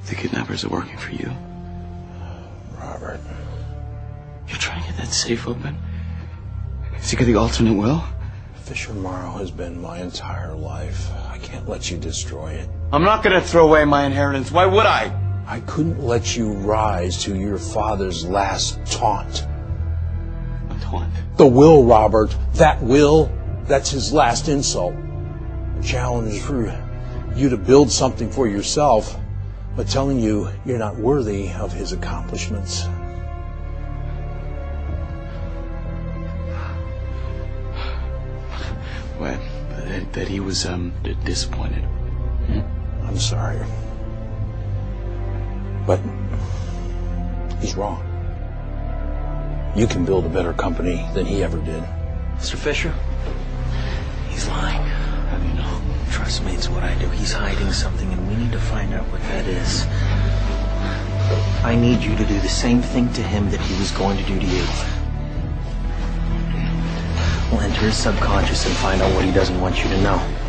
The kidnappers are working for you. Robert. You're trying to get that safe open? Has he got the alternate will? Fisher Morrow has been my entire life. I can't let you destroy it. I'm not gonna throw away my inheritance. Why would I? I couldn't let you rise to your father's last taunt. A taunt? The will, Robert. That will, that's his last insult. A challenge for you to build something for yourself, but telling you you're not worthy of his accomplishments. What? That he was disappointed. I'm sorry. But he's wrong. You can build a better company than he ever did. Mr. Fisher, he's lying. How do you know? Trust me, it's what I do. He's hiding something, and we need to find out what that is. I need you to do the same thing to him that he was going to do to you. We'll enter his subconscious and find out what he doesn't want you to know.